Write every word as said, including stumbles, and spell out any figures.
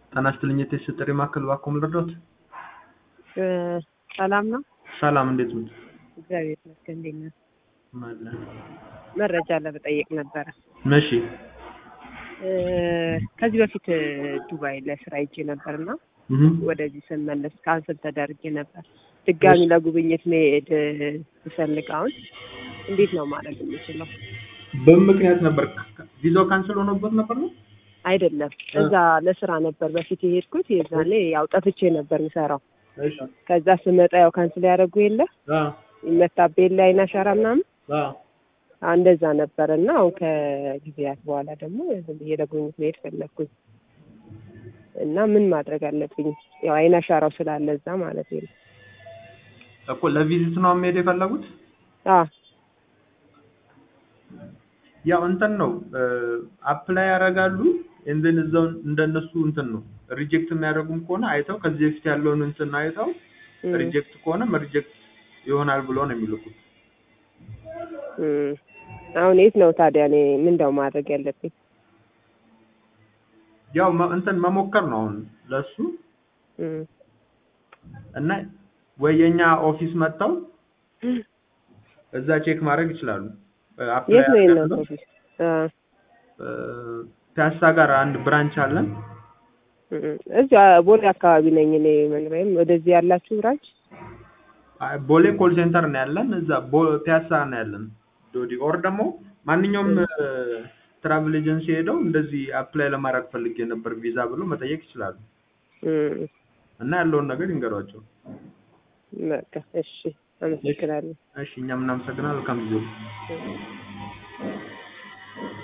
ጤና ይስጥልኝ የተሰጠሪ ማከል ባኮም ልርዶት ሰላም ነው ሰላም እንዴት ነው እግዚአብሔር ይመስገን እንዴት ነው ማለት መረጃ ለመጠየቅ ነበር እሺ ከዚህ በፊት ዱባይ ለስራ ሄጄ ነበርና ወደዚህ ስመለስ ካንሰል ተደርጌ ነበር ድጋሚ ለጉብኝት መሄድ ተፈልጋውን እንዴት ነው ማለት የምችለው በምክንያት ነበር ቪዛው ካንሰል ሆኖበት ነበር ነው አይደለም እዛ ለስራ ነበር በፊት የሄድኩት የዛኔ ያው ጠፍቼ ነበር ምሰራው እሺ ከዛ ስመጣ ያው ካንሰል ያደረጉ የለ አዎ ይመጣበል ላይ ናሻራ ምናምን አዎ እንደዛ ነበርና አሁን ከጊዜያት በኋላ ደግሞ የለጉኝት መሄድ ፈለኩኝ እና ምን ማድረግ አለብኝ ያው አይናሻራው ስላለ እዛ ማለት ነው እኮ ለቪዚት ነው መሄድ የፈለጉት አዎ ያው እንትን ነው አፕላይ ያደርጋሉ እንደን እዛው እንደነሱ እንትን ነው ሪጀክት የሚያደርጉም ከሆነ አይተው ከዚህ በፊት ያለውን እንትን አይተው ሪጀክት ከሆነ ሪጀክት ይሆናል ብሎ ነው የሚልኩት አሁን የት ነው ታዲያ እኔ ምን እንደው ማድረግ ያለብኝ ያው እንትን መሞከር ነው አሁን ለሱ እና ወየኛ ኦፊስ መጣው እዛ ቼክ ማድረግ ይችላሉ የት ነው የእናንተ ኦፊስ ፒያሳ ጋር አንድ ብራንች አለን እዛ ቦሌ አካባቢ ነኝ እኔ መንበይም ወደዚህ ያላችሁ ብራንች ቦሌ ኮል ሴንተር ነው ያለን እዛ ፒያሳ ነው ያለን ዶዲ ኦር ደግሞ ማንኛውም ትራቭል ኤጀንሲ ሄደው እንደዚህ አፕላይ ለማድረግ ፈልጌ ነበር ቪዛ ብሎ መጠየቅ ይችላሉ እና ያለውን ነገር ይንገሯቸው በቃ እሺ አመሰግናለሁ እሺ እኛም እናመሰግናለን ከምዚው